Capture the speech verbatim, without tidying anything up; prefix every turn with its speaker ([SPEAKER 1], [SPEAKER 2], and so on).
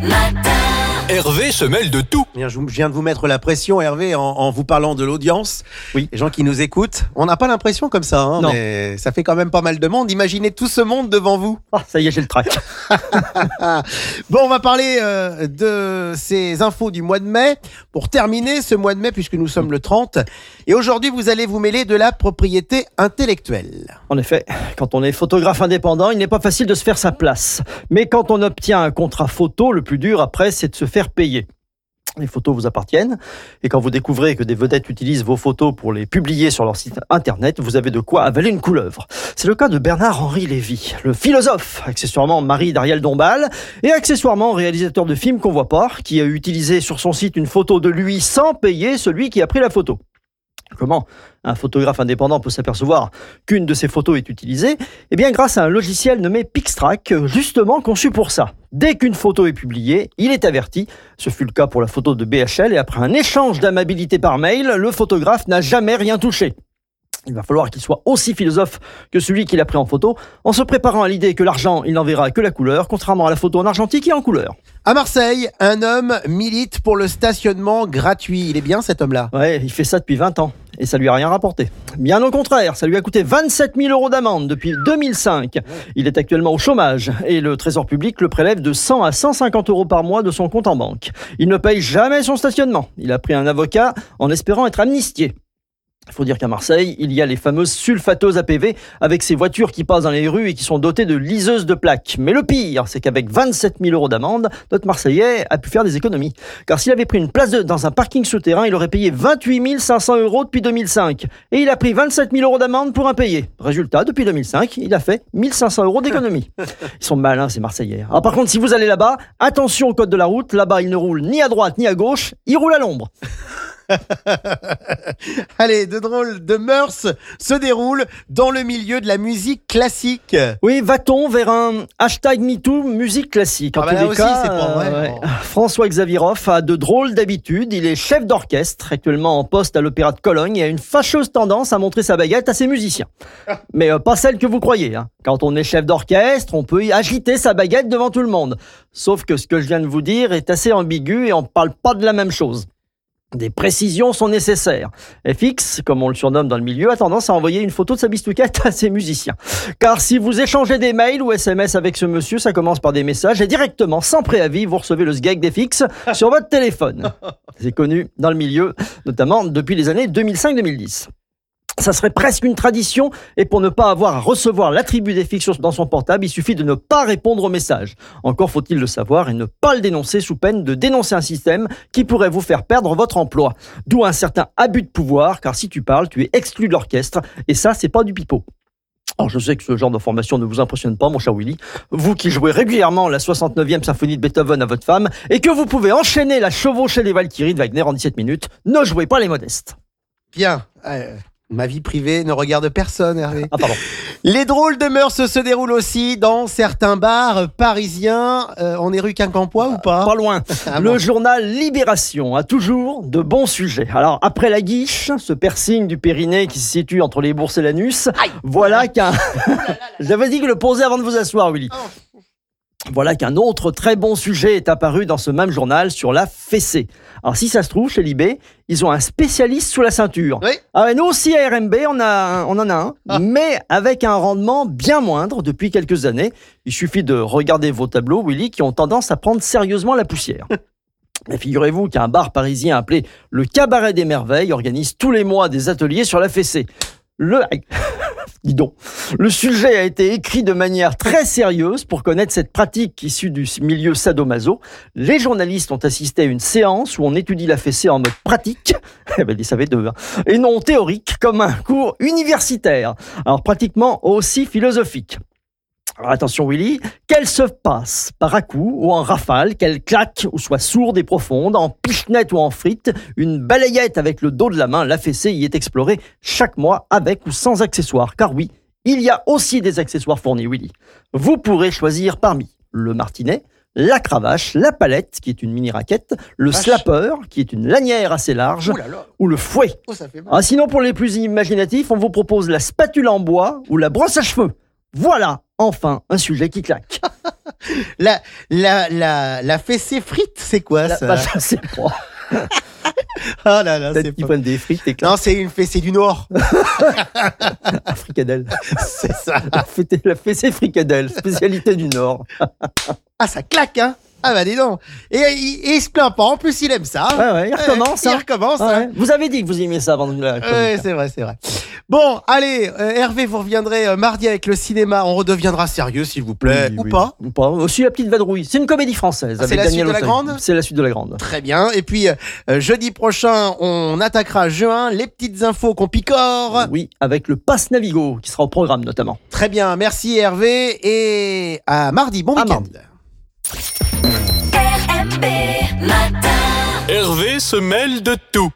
[SPEAKER 1] Hervé se mêle de tout.
[SPEAKER 2] Bien, je viens de vous mettre la pression, Hervé, en, en vous parlant de l'audience.
[SPEAKER 3] Oui.
[SPEAKER 2] Les gens qui nous écoutent. On n'a pas l'impression comme ça, hein,
[SPEAKER 3] Non.
[SPEAKER 2] mais ça fait quand même pas mal de monde. Imaginez tout ce monde devant vous.
[SPEAKER 3] Ah, ça y est, j'ai le trac.
[SPEAKER 2] Bon, on va parler euh, de ces infos du mois de mai. Pour terminer ce mois de mai, puisque nous sommes le trente. Et aujourd'hui, vous allez vous mêler de la propriété intellectuelle.
[SPEAKER 3] En effet, quand on est photographe indépendant, il n'est pas facile de se faire sa place. Mais quand on obtient un contrat photo, le plus dur après, c'est de se faire payer. Les photos vous appartiennent, et quand vous découvrez que des vedettes utilisent vos photos pour les publier sur leur site internet, vous avez de quoi avaler une couleuvre. C'est le cas de Bernard-Henri Lévy, le philosophe, accessoirement mari d'Ariel Dombal, et accessoirement réalisateur de films qu'on voit pas, qui a utilisé sur son site une photo de lui sans payer celui qui a pris la photo. Comment un photographe indépendant peut s'apercevoir qu'une de ses photos est utilisée ? Eh bien, grâce à un logiciel nommé Pixtrack, justement conçu pour ça. Dès qu'une photo est publiée, il est averti. Ce fut le cas pour la photo de B H L, et après un échange d'amabilité par mail, le photographe n'a jamais rien touché. Il va falloir qu'il soit aussi philosophe que celui qui l'a pris en photo, en se préparant à l'idée que l'argent, il n'en verra que la couleur, contrairement à la photo en argentique et en couleur.
[SPEAKER 2] À Marseille, un homme milite pour le stationnement gratuit. Il est bien, cet homme-là ?
[SPEAKER 3] Ouais, il fait ça depuis vingt ans, et ça lui a rien rapporté. Bien au contraire, ça lui a coûté vingt-sept mille euros d'amende depuis deux mille cinq. Il est actuellement au chômage, et le Trésor public le prélève de cent à cent cinquante euros par mois de son compte en banque. Il ne paye jamais son stationnement. Il a pris un avocat en espérant être amnistié. Il faut dire qu'à Marseille, il y a les fameuses sulfateuses A P V avec ces voitures qui passent dans les rues et qui sont dotées de liseuses de plaques. Mais le pire, c'est qu'avec vingt-sept mille euros d'amende, notre Marseillais a pu faire des économies. Car s'il avait pris une place de, dans un parking souterrain, il aurait payé vingt-huit mille cinq cents euros depuis deux mille cinq. Et il a pris vingt-sept mille euros d'amende pour impayé. Résultat, depuis deux mille cinq, il a fait mille cinq cents euros d'économie. Ils sont malins, ces Marseillais. Alors par contre, si vous allez là-bas, attention au code de la route. Là-bas, il ne roule ni à droite ni à gauche, il roule à l'ombre.
[SPEAKER 2] Allez, de drôles de mœurs se déroulent dans le milieu de la musique classique.
[SPEAKER 3] Oui, va-t-on vers un hashtag MeToo musique classique? En
[SPEAKER 2] Ah bah
[SPEAKER 3] tous
[SPEAKER 2] là
[SPEAKER 3] les
[SPEAKER 2] aussi,
[SPEAKER 3] cas,
[SPEAKER 2] c'est pas vrai.
[SPEAKER 3] euh, ouais. François Xaviroff a de drôles d'habitudes. Il est chef d'orchestre, actuellement en poste à l'Opéra de Cologne, et a une fâcheuse tendance à montrer sa baguette à ses musiciens. Mais euh, pas celle que vous croyez. Hein. Quand on est chef d'orchestre, on peut y agiter sa baguette devant tout le monde. Sauf que ce que je viens de vous dire est assez ambigu et on ne parle pas de la même chose. Des précisions sont nécessaires. F X, comme on le surnomme dans le milieu, a tendance à envoyer une photo de sa bistouquette à ses musiciens. Car si vous échangez des mails ou S M S avec ce monsieur, ça commence par des messages et directement, sans préavis, vous recevez le sgeg d'F X sur votre téléphone. C'est connu dans le milieu, notamment depuis les années deux mille cinq deux mille dix. Ça serait presque une tradition, et pour ne pas avoir à recevoir l'attribut d'F X dans son portable, il suffit de ne pas répondre aux messages. Encore faut-il le savoir et ne pas le dénoncer sous peine de dénoncer un système qui pourrait vous faire perdre votre emploi. D'où un certain abus de pouvoir, car si tu parles, tu es exclu de l'orchestre, et ça, c'est pas du pipeau. Alors je sais que ce genre d'information ne vous impressionne pas, mon cher Willy. Vous qui jouez régulièrement la soixante-neuvième symphonie de Beethoven à votre femme, et que vous pouvez enchaîner la chevauchée des Valkyries de Wagner en dix-sept minutes, ne jouez pas les modestes.
[SPEAKER 2] Bien. Euh, ma vie privée ne regarde personne, Hervé.
[SPEAKER 3] Ah pardon.
[SPEAKER 2] Les drôles de mœurs se déroulent aussi dans certains bars parisiens. Euh, on est rue Quincampoix ou pas ?
[SPEAKER 3] Pas loin.
[SPEAKER 2] Ah
[SPEAKER 3] Le
[SPEAKER 2] bon.
[SPEAKER 3] journal Libération a toujours de bons sujets. Alors, après la guiche, ce piercing du périnée qui se situe entre les bourses et l'anus,
[SPEAKER 2] Aïe.
[SPEAKER 3] voilà qu'un... J'avais dit que le poser avant de vous asseoir, Willy.
[SPEAKER 2] Oh.
[SPEAKER 3] Voilà qu'un autre très bon sujet est apparu dans ce même journal sur la fessée. Alors si ça se trouve, chez Libé, ils ont un spécialiste sous la ceinture.
[SPEAKER 2] Oui.
[SPEAKER 3] Ah ouais, nous aussi à R M B, on, a, on en a un,
[SPEAKER 2] Ah.
[SPEAKER 3] mais avec un rendement bien moindre depuis quelques années. Il suffit de regarder vos tableaux, Willy, qui ont tendance à prendre sérieusement la poussière. Mais figurez-vous qu'un bar parisien appelé le Cabaret des Merveilles organise tous les mois des ateliers sur la fessée. Le... Dis donc. Le sujet a été écrit de manière très sérieuse pour connaître cette pratique issue du milieu sadomaso. Les journalistes ont assisté à une séance où on étudie la fessée en mode pratique, eh ben, ils savaient deux, hein, et non théorique, comme un cours universitaire. Alors pratiquement aussi philosophique. Alors attention Willy, qu'elle se passe par à-coups ou en rafale, qu'elle claque ou soit sourde et profonde, en pichenette ou en frite, une balayette avec le dos de la main, la fessée y est explorée chaque mois avec ou sans accessoires. Car oui, il y a aussi des accessoires fournis Willy. Vous pourrez choisir parmi le martinet, la cravache, la palette, qui est une mini-raquette, le
[SPEAKER 2] Vache.
[SPEAKER 3] slapper, qui est une lanière assez large,
[SPEAKER 2] Ouh là là.
[SPEAKER 3] ou le fouet.
[SPEAKER 2] Oh, ça fait mal.
[SPEAKER 3] Ah, sinon, pour les plus imaginatifs, on vous propose la spatule en bois ou la brosse à cheveux. Voilà, enfin, un sujet qui claque.
[SPEAKER 2] La, la, la, la fessée frite, c'est quoi
[SPEAKER 3] La,
[SPEAKER 2] ça?
[SPEAKER 3] bah, je sais pas.
[SPEAKER 2] Oh là là, c'est
[SPEAKER 3] Peut-être qu'ils
[SPEAKER 2] pas...
[SPEAKER 3] prennent des frites et claquent.
[SPEAKER 2] Non, c'est une fessée du Nord.
[SPEAKER 3] Un fricadelle.
[SPEAKER 2] C'est ça.
[SPEAKER 3] La fête- la fessée fricadelle, spécialité du Nord.
[SPEAKER 2] Ah, ça claque, hein? Ah bah dis donc. Et il, il se plaint pas, en plus il aime ça.
[SPEAKER 3] Ouais, ouais, il recommence.
[SPEAKER 2] Il
[SPEAKER 3] hein.
[SPEAKER 2] recommence.
[SPEAKER 3] Ouais,
[SPEAKER 2] hein.
[SPEAKER 3] ouais. Vous avez dit que vous aimiez ça avant de la chronique.
[SPEAKER 2] Ouais, c'est vrai, c'est vrai. Bon, allez, euh, Hervé, vous reviendrez euh, mardi avec le cinéma. On redeviendra sérieux, s'il vous plaît.
[SPEAKER 3] Oui,
[SPEAKER 2] Ou
[SPEAKER 3] oui.
[SPEAKER 2] pas?
[SPEAKER 3] Ou pas. Aussi La Petite Vadrouille. C'est une comédie française.
[SPEAKER 2] Ah, c'est
[SPEAKER 3] avec
[SPEAKER 2] la
[SPEAKER 3] Daniel
[SPEAKER 2] suite de la
[SPEAKER 3] Auteuil.
[SPEAKER 2] grande
[SPEAKER 3] C'est la suite de la grande.
[SPEAKER 2] Très bien. Et puis, euh, jeudi prochain, on attaquera juin, les petites infos qu'on picore.
[SPEAKER 3] Oui, avec le Pass Navigo qui sera au programme notamment.
[SPEAKER 2] Très bien, merci Hervé. Et à mardi, bon
[SPEAKER 3] À
[SPEAKER 2] week-end.
[SPEAKER 3] mardi.
[SPEAKER 1] R M B Matin.
[SPEAKER 4] Hervé se mêle de tout.